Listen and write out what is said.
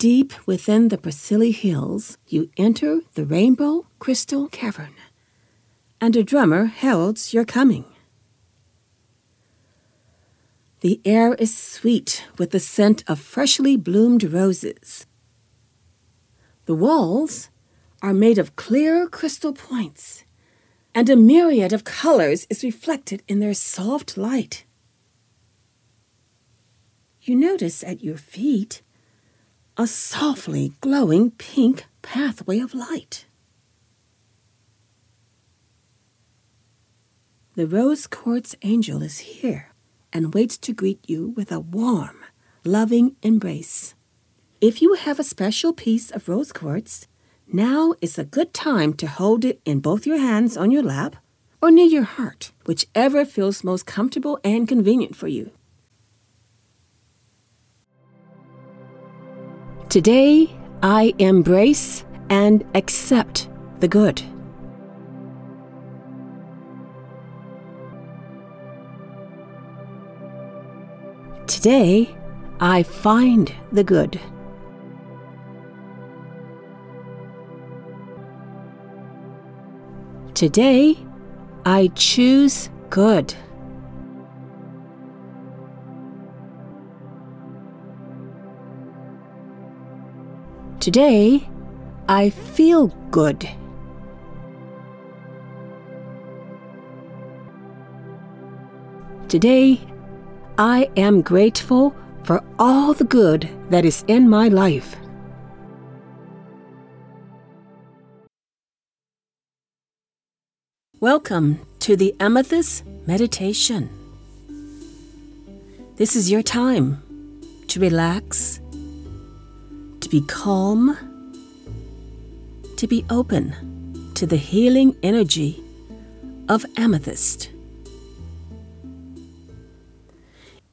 Deep within the Presili Hills, you enter the Rainbow Crystal Cavern, and a drummer heralds your coming. The air is sweet with the scent of freshly bloomed roses. The walls are made of clear crystal points, and a myriad of colors is reflected in their soft light. You notice at your feet a softly glowing pink pathway of light. The rose quartz angel is here and waits to greet you with a warm, loving embrace. If you have a special piece of rose quartz, now is a good time to hold it in both your hands on your lap or near your heart, whichever feels most comfortable and convenient for you. Today, I embrace and accept the good. Today, I find the good. Today, I choose good. Today, I feel good. Today, I am grateful for all the good that is in my life. Welcome to the Amethyst Meditation. This is your time to relax, to be calm, to be open to the healing energy of amethyst.